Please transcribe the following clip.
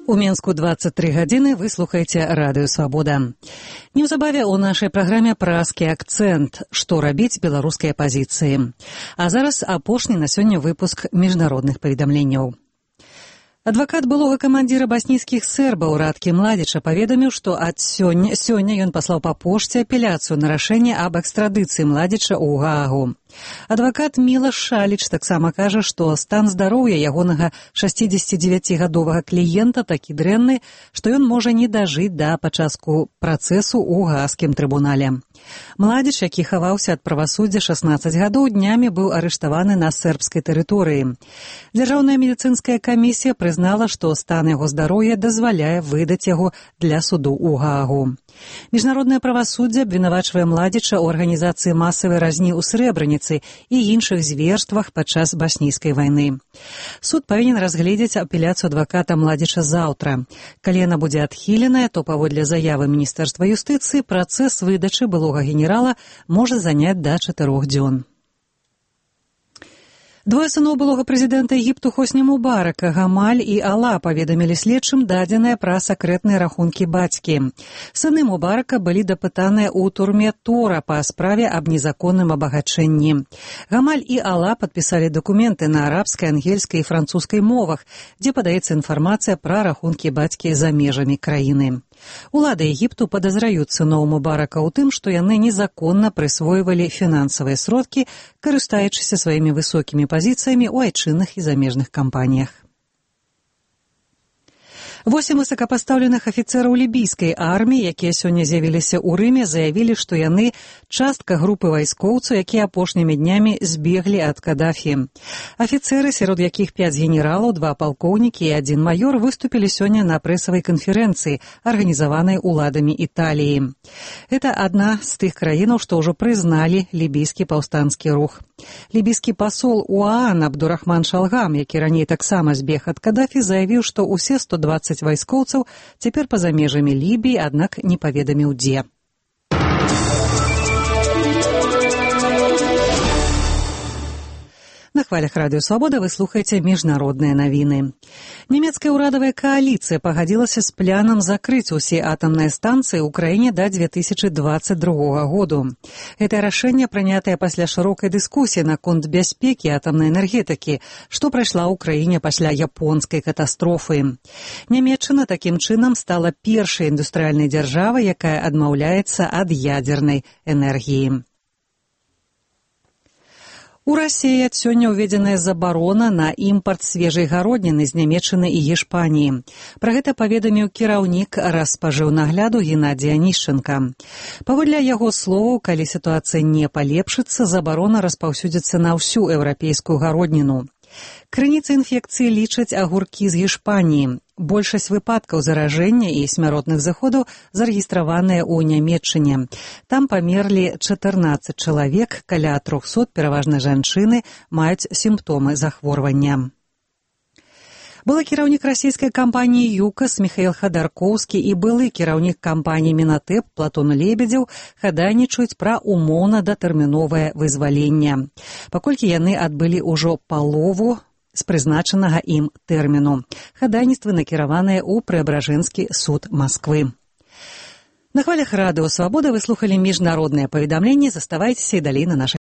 У Мінску 23 гадзіны вы слухаеце Радыё Свабода. Неўзабаве ў нашай праграме празкі акцэнт, што рабіць беларускай апазіцыі. А зараз апошні на сёння выпуск міжнародных паведамленняў. Адвакат былога камандзіра баснійскіх сербаў Радкі Младзіча паведаміў, што ад сёння ён паслаў па пошце апеляцыю на рашэнне аб экстрадыцыі Младзіча ў Гаагу. Адвакат Мілаш Шаліч таксама кажа, што стан здароўя ягонага 69-гадовага кліента такі дрэнны, што ён можа не дажыць да пачатку працэсу ў Гаагскім трыбунале. Младзіч, які хаваўся ад правасуддзя 16 гадоў, днямі быў арыштаваны на сербскай тэрыторыі. Дзяржаўная медыцынская камісія прызнала, што стан яго здароўя дазваляе выдаць яго для суду ў Гаагу. Міжнароднае правасуддзе абвінавачвае Младзіча ў арганізацыі масавай разні ў Срэбраніцы і іншых зверствах падчас баснійскай вайны. Суд павінен разгледзець апеляцыю адваката Младзіча заўтра. Калі яна будзе адхіленая, то паводле заявы Міністэрства юстыцыі працэс выдачы былога генерала можа заняць да 4 дзён. Двое сыноў былога прэзідэнта Егіпту Хосні Мубарака, Гамаль і Ала, паведамілі следчым дадзеныя пра сакрэтныя рахункі бацькі. Сыны Мубарака былі дапытаныя ў турме Тора па справе аб незаконным абагачэнні. Гамаль і Ала падпісалі дакументы на арабскай, ангельскай і французскай мовах, дзе падаецца інфармацыя пра рахункі бацькі за межамі краіны. Улады Егіпту падазраюць сыноў Мубарака ў тым, што яны незаконна прысвойвалі фінансавыя сродкі, карыстаючыся сваімі высокімі пазіцыямі ў айчынных і замежных кампаніях. 8 высокапастаўленых афіцэраў лібійскай арміі, якія сёння з'явіліся ў Рыме, заявілі, што яны частка групы вайскоўцаў, якія апошнімі днямі збеглі ад Кадафі. Афіцэры, сярод якіх 5 генералаў, 2 палкоўнікі і 1 маёр, выступілі сёння на прэсавай канферэнцыі, арганізаванай уладамі Італіі. Гэта адна з тых краінаў, што ўжо прызналі лібійскі паўстанскі рух. Лібійскі пасол УААН Абдурахман Шалгам, які раней таксама збег ад Кадафі, заявіў, што ўсе 120 вайскоўцаў цяпер па-за межамі Лібіі, аднак не паведаміў дзе. На хвалях Радыё Свабода вы слухаеце міжнародныя навіны. Нямецкая ўрадавая кааліцыя пагадзілася з планам закрыць усе атамныя станцыі ў краіне да 2022 году. Гэтае рашэнне прынятае пасля шырокай дыскусіі наконт бяспекі атамнай энергетыкі, што прайшла ў краіне пасля японскай катастрофы. Нямецчына такім чынам стала першай індустрыяльнай дзяржавай, якая адмаўляецца ад ядзернай энергіі. У Расіі ад сёння ўведзеная забарона на імпарт свежай гародніны з Нямецчыны і Гішпаніі. Пра гэта паведаміў кіраўнік распажыўнагляду Геннадзій Анішченка. Паводле яго словаў, калі сітуацыя не палепшыцца, забарона распаўсюдзіцца на ўсю еўрапейскую гародніну. Крыніцай інфекцыі лічаць агуркі з Гішпаніі. Большасць выпадкаў заражэння і смяротных заходаў зарэгістраваныя ў Нямецчыне. Там памерлі 14 чалавек, каля 300, пераважна жанчыны, маюць сімптомы захворвання. Былы кіраўнік расійскай кампаніі «ЮКАС» Міхаіл Хадаркоўскі і былы кіраўнік кампаніі «Мінатэп» Платон Лебедзеў хадайнічаюць пра умоўна-датэрміновае вызваленне, паколькі яны адбылі ўжо палову з прызначанага ім тэрміну. Хадайніцтвы накіраваныя ў Преабражэнскі суд Масквы. На хвалях Радыё Свабода вы слухалі міжнародныя паведамленні. Заставайцеся і далей на нашай